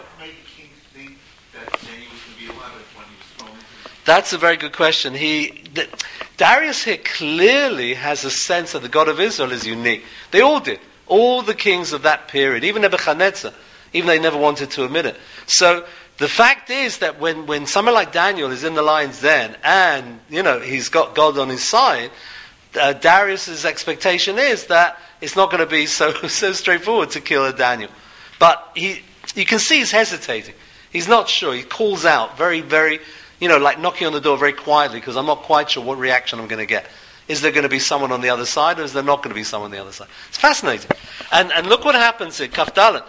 That's a very good question. He, the, Darius here clearly has a sense that the God of Israel is unique. They all did. All the kings of that period, even Nebuchadnezzar, even they never wanted to admit it. So the fact is that when, when someone like Daniel is in the lion's den and, you know, he's got God on his side, uh, Darius's expectation is that it's not going to be so, so straightforward to kill a Daniel. But he, you can see he's hesitating. He's not sure. He calls out very, very, you know, like knocking on the door very quietly because I'm not quite sure what reaction I'm going to get. Is there going to be someone on the other side or is there not going to be someone on the other side? It's fascinating. And and look what happens here. Kafdalan.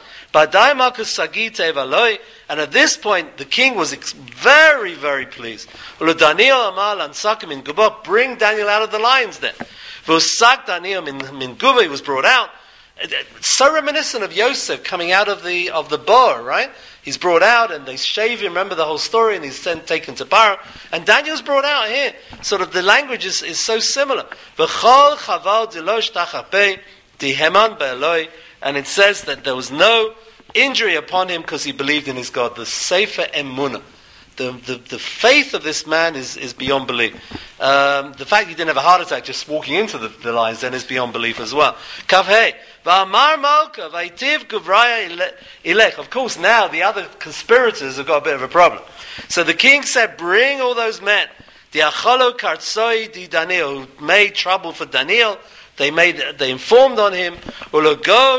And at this point, the king was ex- very, very pleased. Bring Daniel out of the lions then. He was brought out. It's so reminiscent of Yosef coming out of the of the bar, right? He's brought out and they shave him. Remember the whole story, and he's then taken to Paro. And Daniel's brought out here. Sort of the language is, is so similar. And it says that there was no injury upon him because he believed in his God. The Sefer Emunah. The, the the faith of this man is, is beyond belief. Um, the fact he didn't have a heart attack just walking into the, the lions then is beyond belief as well. Kavhei. Of course, now the other conspirators have got a bit of a problem. So the king said, bring all those men. Who made trouble for Daniel. They made, they informed on him. Throw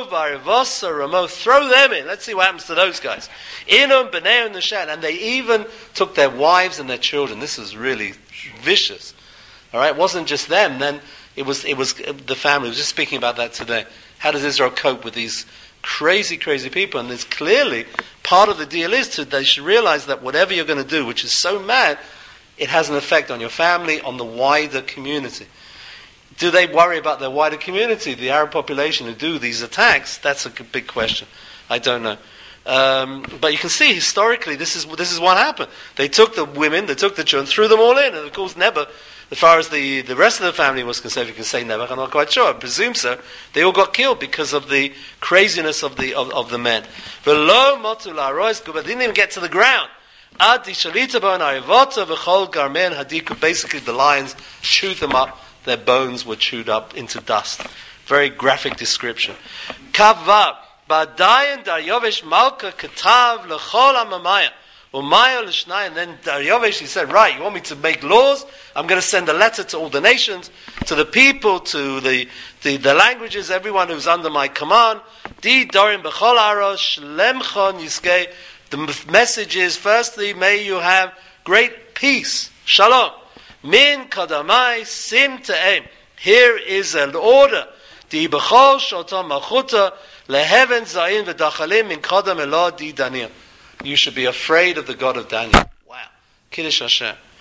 them in. Let's see what happens to those guys. And they even took their wives and their children. This is really vicious. All right, it wasn't just them. Then it was it was the family. We were just speaking about that today. How does Israel cope with these crazy, crazy people? And there's clearly part of the deal is to they should realize that whatever you're going to do, which is so mad, it has an effect on your family, on the wider community. Do they worry about their wider community, the Arab population who do these attacks? That's a big question. I don't know. Um, but you can see historically this is this is what happened. They took the women, they took the children, threw them all in, and of course Nebuchadnezzar, as far as the, the rest of the family was concerned, if you can say Nebuchadnezzar, I'm not quite sure, I presume so, they all got killed because of the craziness of the of, of the men. They didn't even get to the ground. Basically the lions chewed them up. Their bones were chewed up into dust. Very graphic description. Kavav. Badayan Daryovesh Malka Katav Lechol Amamaya. Umaya Lishnai. And then Daryovesh, he said, right, you want me to make laws? I'm going to send a letter to all the nations, to the people, to the, the, the languages, everyone who's under my command. Di Dorim Bechol Arosh Lemchon Yiskei. The message is, firstly, may you have great peace. Shalom. Min kadamai sim te'em. Here is an order. Di b'chol shotam machuta leheven zayin v'dachalim min kadam elah di Daniel. You should be afraid of the God of Daniel. Wow. Kiddush Hashem.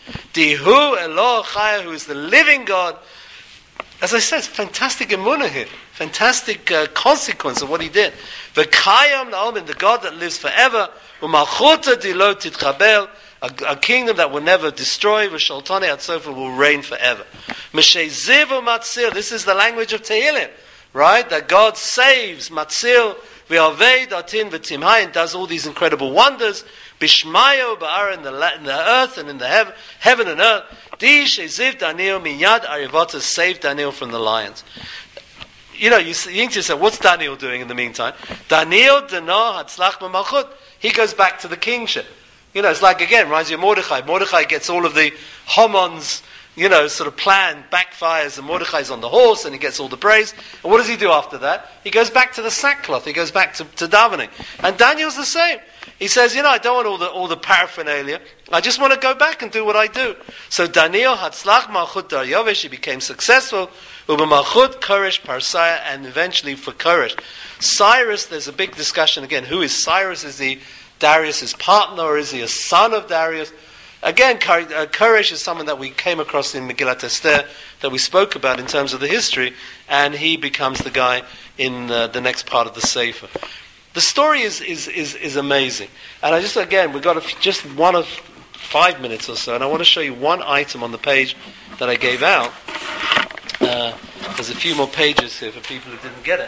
Dihu Eloh Chaya, who is the living God. As I said, it's fantastic emunah here. Fantastic uh, consequence of what he did. V'kayam la'olim, the God that lives forever. U'malchuta dilo titchabel, a kingdom that will never destroy. V'sholtane atzofa, will reign forever. M'shei ziv u'matzil, this is the language of Tehillim, right? That God saves, matzil, v'yavei datin v'timhai, and does all these incredible wonders. Bishmayo ba'ara, in the in the earth and in the heaven, heaven and earth. Di sheziv Daniel minyad arivata, saved Daniel from the lions. You know, you think to yourself, what's Daniel doing in the meantime? Daniel deno hatzlach b'malchut. He goes back to the kingship. You know, it's like, again, reminds you of Mordechai. Mordechai gets all of the Haman's, you know, sort of plan backfires, and Mordechai's on the horse, and he gets all the praise. And what does he do after that? He goes back to the sackcloth. He goes back to, to davening. And Daniel's the same. He says, you know, I don't want all the all the paraphernalia. I just want to go back and do what I do. So Daniel hatzlach malchut Daryavesh, he became successful. Uba malchut Koresh Parsaya, and eventually for Koresh. Cyrus, there's a big discussion again. Who is Cyrus? Is he Darius' partner, or is he a son of Darius? Again, Koresh is someone that we came across in Megillat Esther, that we spoke about in terms of the history, and he becomes the guy in uh, the next part of the Sefer. The story is, is, is, is amazing. And I just, again, we've got a, just one of five minutes or so, and I want to show you one item on the page that I gave out. Uh, there's a few more pages here for people who didn't get it.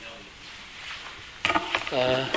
Uh,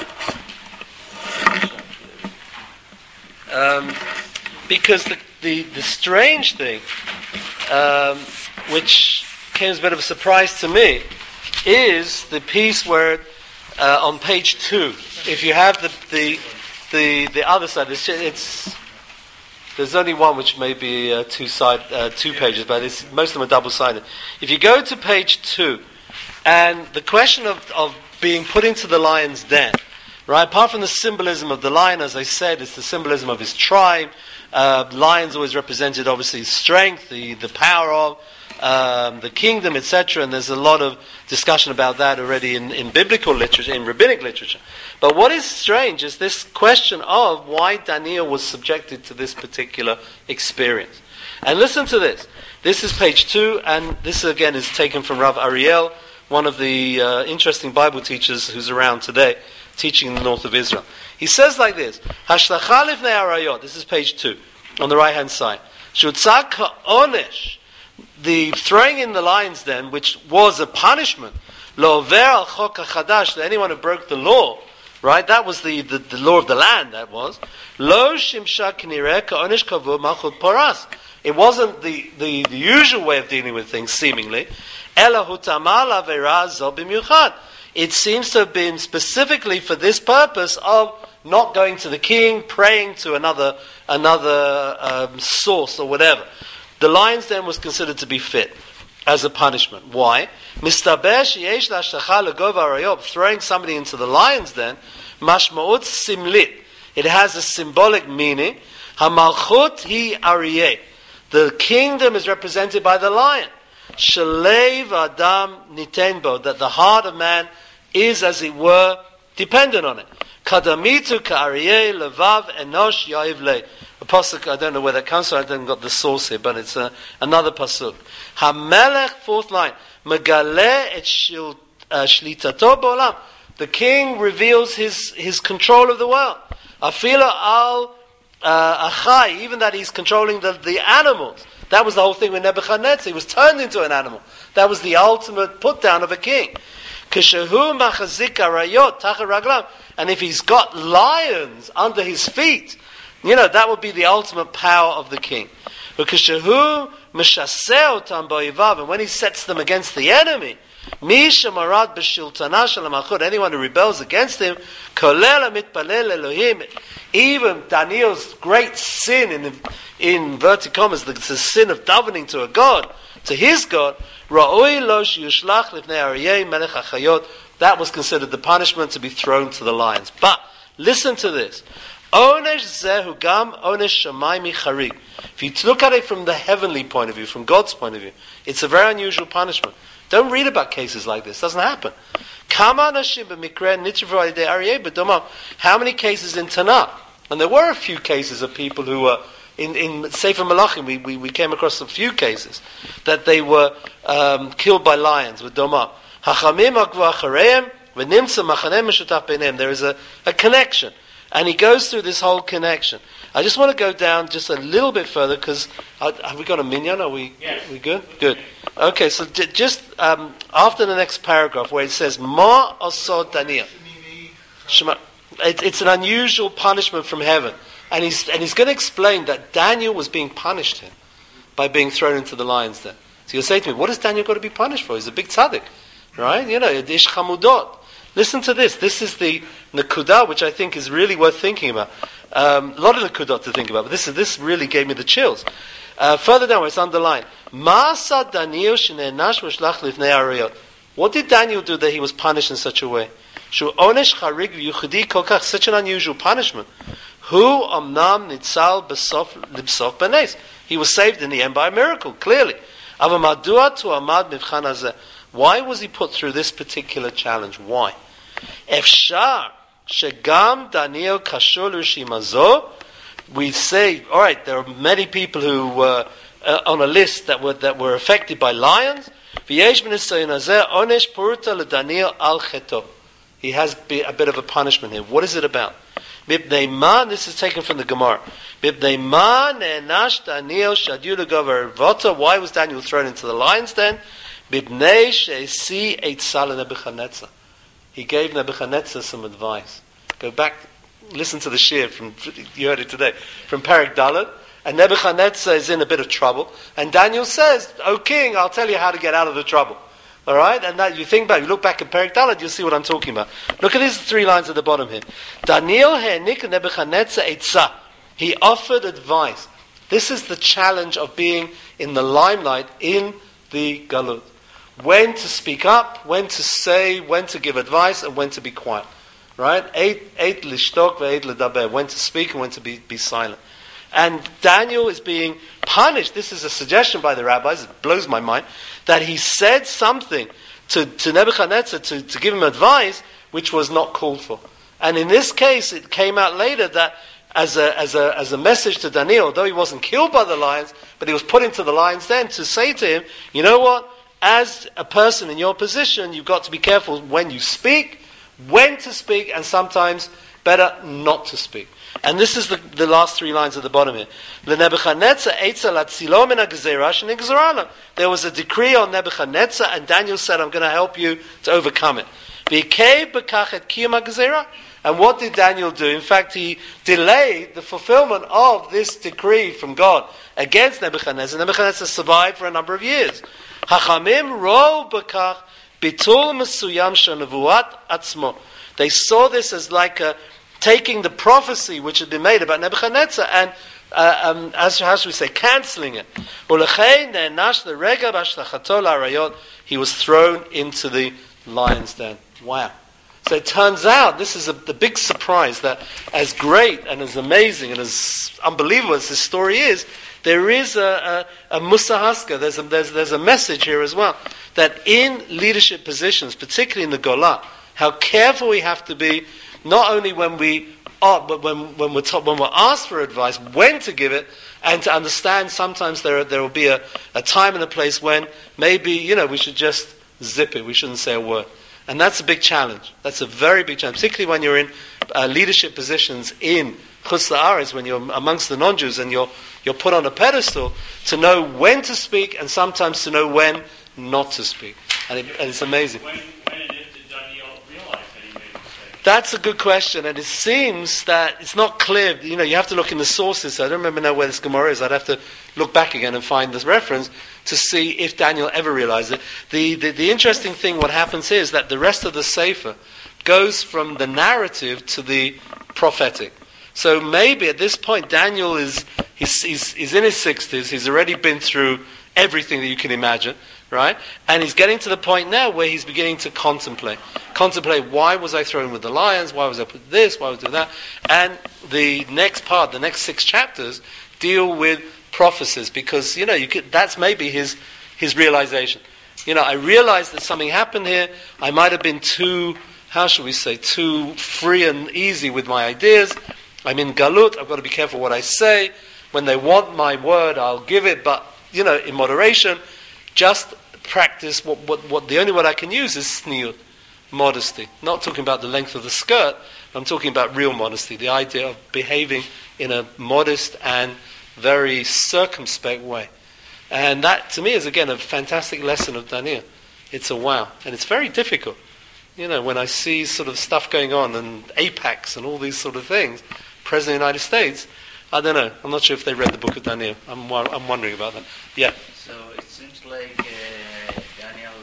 um, because the, the, the strange thing, um, which came as a bit of a surprise to me, is the piece where Uh, on page two, if you have the the the, the other side, it's, it's there's only one which may be uh, two side uh, two pages, but it's, most of them are double sided. If you go to page two, and the question of of being put into the lion's den, right? Apart from the symbolism of the lion, as I said, it's the symbolism of his tribe. Uh, lions always represented, obviously, strength, the the power of. Um, the kingdom, et cetera, and there's a lot of discussion about that already in, in biblical literature, in rabbinic literature. But what is strange is this question of why Daniel was subjected to this particular experience. And listen to this. This is page two, and this again is taken from Rav Ariel, one of the uh, interesting Bible teachers who's around today, teaching in the north of Israel. He says like this: Hashtacha lifnei arayot. This is page two, on the right hand side. Shutzak ha'onesh. The throwing in the lion's den, which was a punishment, lo over al chok hachadash, to anyone who broke the law, right? That was the, the, the law of the land, that was. Lo shimsha k'nireh ka'onish kavur malchut paras. It wasn't the, the, the usual way of dealing with things, seemingly. Ela hutamal avera zo b'miuchad. It seems to have been specifically for this purpose of not going to the king, praying to another, another um, source or whatever. The lion's den was considered to be fit as a punishment. Why? Throwing somebody into the lion's den, mashma'ut simlit. It has a symbolic meaning. Hamalchut hi aryeh. The kingdom is represented by the lion. Shalev adam nitenbo. That the heart of man is, as it were, dependent on it. Kadamitu ka'aryeh levav enosh ya'iv le. A pasuk, I don't know where that comes from, I haven't got the source here, but it's uh, another pasuk. HaMelech, fourth line, Megaleh et shlitato b'olam. The king reveals his, his control of the world. Afila al achai, even that he's controlling the, the animals. That was the whole thing with Nebuchadnezzar. He was turned into an animal. That was the ultimate put down of a king. Kishahu machazik arayot tachar raglam. And if he's got lions under his feet, you know, that would be the ultimate power of the king. And when he sets them against the enemy, anyone who rebels against him, even Daniel's great sin, in, in inverted commas, the, the sin of davening to a god, to his god, that was considered the punishment, to be thrown to the lions. But listen to this. If you look at it from the heavenly point of view, from God's point of view, it's a very unusual punishment. Don't read about cases like this. It doesn't happen. How many cases in Tanakh? And there were a few cases of people who were in, in Sefer Malachim, we, we, we came across a few cases that they were um, killed by lions with Domah. Hachamim akvu achareim v'nimtza machanem meshutaf beineim. There is a, a connection. And he goes through this whole connection. I just want to go down just a little bit further because have we got a minyan? Are we Yes. we good? Good. Okay, so j- just um, after the next paragraph where it says Ma osod Daniel, Shema, it, it's an unusual punishment from heaven, and he's and he's going to explain that Daniel was being punished here by being thrown into the lions den. So you'll say to me, what has Daniel got to be punished for? He's a big tzaddik, right? You know, ish chamudot. Listen to this. This is the Nakudah, which I think is really worth thinking about. Um, a lot of Nakudot to think about, but this is, this really gave me the chills. Uh, further down, where it's underlined, Ma'asa Daniel shenenash v'shlach livnei arayot. What did Daniel do that he was punished in such a way? Shu onesh charig v'yuchadi kol kach, such an unusual punishment. Hu omnam nitzal b'sof libsof b'nes. He was saved in the end by a miracle, clearly. Ava madua tu amad mivchan hazeh. Why was he put through this particular challenge? Why? Efshar shegam Daniel kashur l'rishimazo. We say, all right, there are many people who were uh, on a list that were that were affected by lions. V'yesh b'nisayon hazeh onesh puruta l'Daniel al cheto. He has a bit of a punishment here. What is it about? Mipnei ma, this is taken from the Gemara. Mipnei ma ne'enash Daniel shadyu l'gover vota. Why was Daniel thrown into the lions den? He gave Nebuchadnezzar some advice. Go back, listen to the shir from you heard it today from Perek Dalet, and Nebuchadnezzar is in a bit of trouble, and Daniel says, "O king, I'll tell you how to get out of the trouble." All right, and that you think back, you look back at Perek Dalet, you'll see what I'm talking about. Look at these three lines at the bottom here. Daniel he'enik Nebuchadnezzar etzah. He offered advice. This is the challenge of being in the limelight in the Galut. When to speak up, when to say, when to give advice, and when to be quiet. Right? Eight, eight lishtok ve'eight ledaber. When to speak and when to be, be silent. And Daniel is being punished. This is a suggestion by the rabbis. It blows my mind. That he said something to, to Nebuchadnezzar to, to give him advice which was not called for. And in this case, it came out later that as a, as a, as a message to Daniel, although he wasn't killed by the lions, but he was put into the lions den to say to him, you know what? As a person in your position, you've got to be careful when you speak, when to speak, and sometimes better not to speak. And this is the, the last three lines at the bottom here. There was a decree on Nebuchadnezzar, and Daniel said, I'm going to help you to overcome it. And what did Daniel do? In fact, he delayed the fulfillment of this decree from God against Nebuchadnezzar. Nebuchadnezzar survived for a number of years. Hachamim ro b'kach bitul mesuyam shenevuat atzmo. They saw this as like a, taking the prophecy which had been made about Nebuchadnezzar and, uh, um, as how should we say, cancelling it. Ulechein ne'enash l'rega b'ashlachato la'arayot. He was thrown into the lion's den. Wow. So it turns out, this is a, the big surprise, that as great and as amazing and as unbelievable as this story is, there is a, a, a musahaska, there's a, there's, there's a message here as well, that in leadership positions, particularly in the Golah, how careful we have to be, not only when we are, but when, when, we're, to, when we're asked for advice, when to give it, and to understand sometimes there, there will be a, a time and a place when maybe, you know, we should just zip it, we shouldn't say a word. And that's a big challenge. That's a very big challenge, particularly when you're in uh, leadership positions in Chutz La'aretz, when you're amongst the non-Jews and you're you're put on a pedestal, to know when to speak and sometimes to know when not to speak. And, it, and it's amazing. When, when and if did Daniel realize that he made a mistake? That's a good question, and it seems that it's not clear. You know, you have to look in the sources. I don't remember now where this Gemara is. I'd have to look back again and find this reference to see if Daniel ever realized it. The, the, the interesting thing, what happens here, is that the rest of the Sefer goes from the narrative to the prophetic. So maybe at this point, Daniel is he's, he's, he's in his sixties. He's already been through everything that you can imagine, right? And he's getting to the point now where he's beginning to contemplate. Contemplate, why was I thrown with the lions? Why was I put this? Why was I doing that? And the next part, the next six chapters, deal with prophecies, because, you know, you could, that's maybe his his realization. You know, I realized that something happened here. I might have been too, how should we say, too free and easy with my ideas. I'm in Galut, I've got to be careful what I say. When they want my word, I'll give it, but, you know, in moderation, just practice what, what, what the only word I can use is sniyut, modesty. Not talking about the length of the skirt, I'm talking about real modesty, the idea of behaving in a modest and very circumspect way. And that, to me, is again a fantastic lesson of Daniel. It's a wow. And it's very difficult. You know, when I see sort of stuff going on, and APACs and all these sort of things, President of the United States, I don't know. I'm not sure if they read the book of Daniel. I'm, I'm wondering about that. Yeah. So it seems like uh, Daniel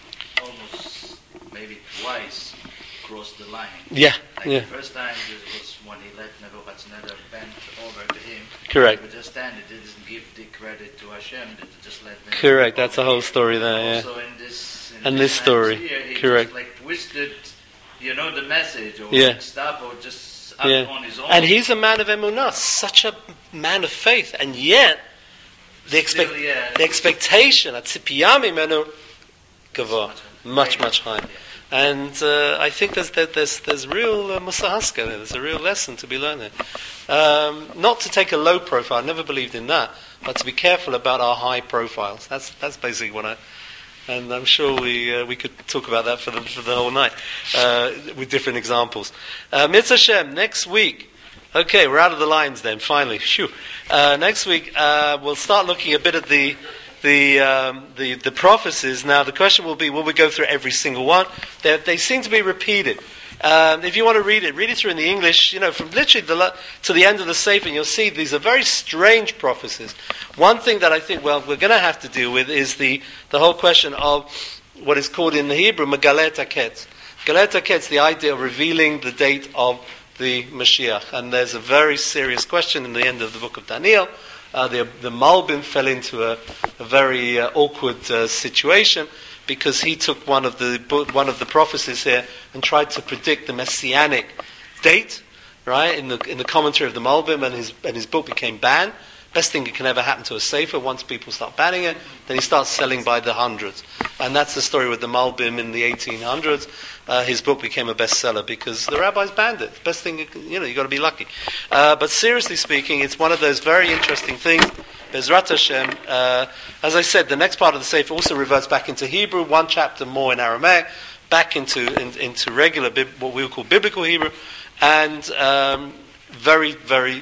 almost, maybe twice, crossed the line. Yeah. Like yeah. the first time it was when he let Nebuchadnezzar bend over to him. Correct. But just then it didn't give the credit to Hashem, that it just let them. Correct. That's the whole story there. Yeah. Also in this, in and this story. Here, he Correct. just like twisted, you know, the message or Yeah. stuff, or just up Yeah. on his own. And he's a man of emunah, such a man of faith, and yet the, expect, Still, yeah. the expectation at tzipiyah mimenu gavah, much much higher. And uh, I think there's there, there's there's real uh, musahaska there. There's a real lesson to be learned there. Um, not to take a low profile. I never believed in that, but to be careful about our high profiles. That's that's basically what I. And I'm sure we uh, we could talk about that for the for the whole night uh, with different examples. Uh, Mitzvah Shem, next week. Okay, we're out of the lines then. Finally, Phew. Uh, next week uh, we'll start looking a bit at the the um, the the prophecies. Now the question will be: will we go through every single one? They they seem to be repeated. Um, if you want to read it, read it through in the English, you know, from literally the, to the end of the Sefer, and you'll see these are very strange prophecies. One thing that I think, well, we're going to have to deal with is the, the whole question of what is called in the Hebrew, Megalet HaKetz. Megalet HaKetz, the idea of revealing the date of the Mashiach. And there's a very serious question in the end of the book of Daniel. Uh, the, the Malbim fell into a, a very uh, awkward uh, situation, because he took one of the one of the prophecies here and tried to predict the messianic date, right? In the in the commentary of the Malbim, and his and his book became banned. Best thing that can ever happen to a sefer, once people start banning it, then he starts selling by the hundreds. And that's the story with the Malbim in the eighteen hundreds. Uh, his book became a bestseller because the rabbis banned it. Best thing, you, can, you know, you got to be lucky. Uh, but seriously speaking, it's one of those very interesting things. Bezrat Hashem, uh, as I said, the next part of the Sefer also reverts back into Hebrew, one chapter more in Aramaic, back into in, into regular, what we would call biblical Hebrew, and um, very, very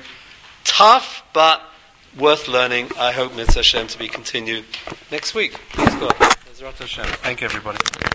tough, but worth learning. I hope Mitzvah Hashem to be continued next week. Please God. Bezrat Hashem. Thank you, everybody.